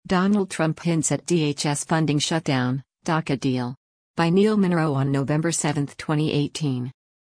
Donald Trump hints at DHS funding shutdown, DACA deal. By Neil Monroe on November 7, 2018.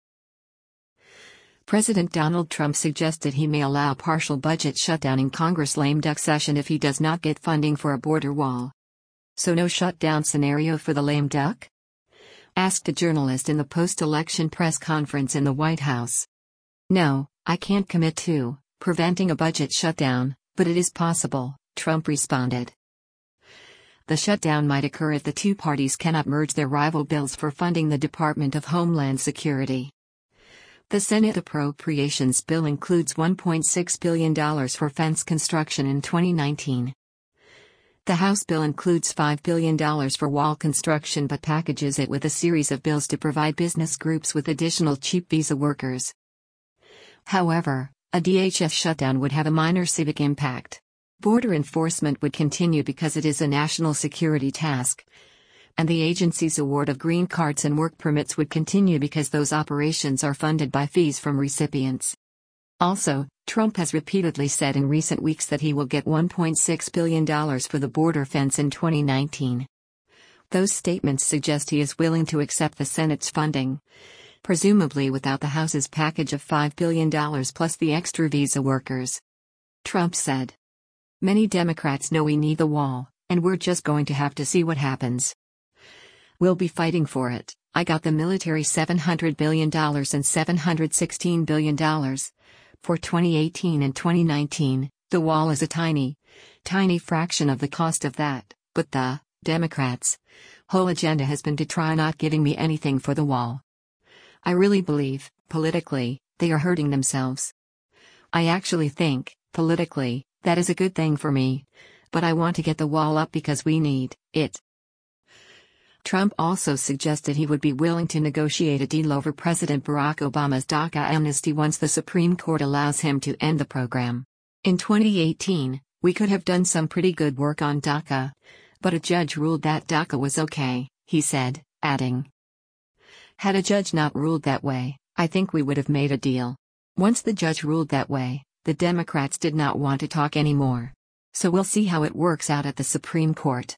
President Donald Trump suggested he may allow partial budget shutdown in Congress' lame duck session if he does not get funding for a border wall. So no shutdown scenario for the lame duck? Asked a journalist in the post-election press conference in the White House. No, I can't commit to preventing a budget shutdown, but it is possible, Trump responded. The shutdown might occur if the two parties cannot merge their rival bills for funding the Department of Homeland Security. The Senate Appropriations Bill includes $1.6 billion for fence construction in 2019. The House bill includes $5 billion for wall construction but packages it with a series of bills to provide business groups with additional cheap visa workers. However, a DHS shutdown would have a minor civic impact. Border enforcement would continue because it is a national security task. And the agency's award of green cards and work permits would continue because those operations are funded by fees from recipients. Also, Trump has repeatedly said in recent weeks that he will get $1.6 billion for the border fence in 2019. Those statements suggest he is willing to accept the Senate's funding, presumably without the House's package of $5 billion plus the extra visa workers. Trump said, "Many Democrats know we need the wall, and we're just going to have to see what happens. We'll be fighting for it. I got the military $700 billion and $716 billion. For 2018 and 2019, the wall is a tiny fraction of the cost of that, but the Democrats' whole agenda has been to try not giving me anything for the wall. I really believe, politically, they are hurting themselves. I actually think, politically, that is a good thing for me. But I want to get the wall up because we need it." Trump also suggested he would be willing to negotiate a deal over President Barack Obama's DACA amnesty once the Supreme Court allows him to end the program. In 2018, we could have done some pretty good work on DACA. But a judge ruled that DACA was okay, he said, adding, "Had a judge not ruled that way, I think we would have made a deal. Once the judge ruled that way, the Democrats did not want to talk anymore. So we'll see how it works out at the Supreme Court."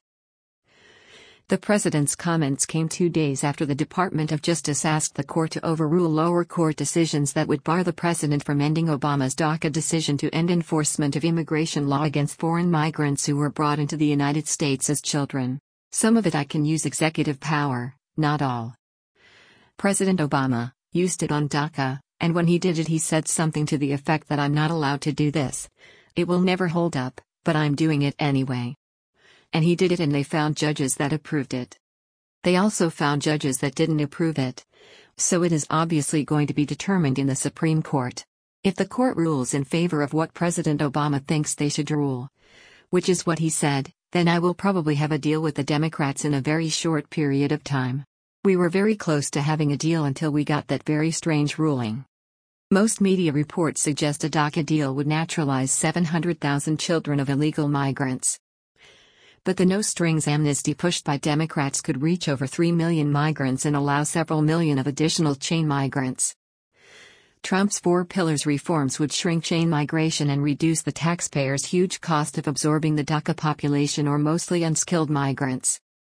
The president's comments came 2 days after the Department of Justice asked the court to overrule lower court decisions that would bar the president from ending Obama's DACA decision to end enforcement of immigration law against foreign migrants who were brought into the United States as children. "Some of it I can use executive power, not all. President Obama used it on DACA, and when he did it he said something to the effect that I'm not allowed to do this. It will never hold up, but I'm doing it anyway. And he did it and they found judges that approved it. They also found judges that didn't approve it. So it is obviously going to be determined in the Supreme Court. If the court rules in favor of what President Obama thinks they should rule, which is what he said, then I will probably have a deal with the Democrats in a very short period of time. We were very close to having a deal until we got that very strange ruling." Most media reports suggest a DACA deal would naturalize 700,000 children of illegal migrants. But the no-strings amnesty pushed by Democrats could reach over 3 million migrants and allow several million of additional chain migrants. Trump's 4 pillars reforms would shrink chain migration and reduce the taxpayers' huge cost of absorbing the DACA population or mostly unskilled migrants.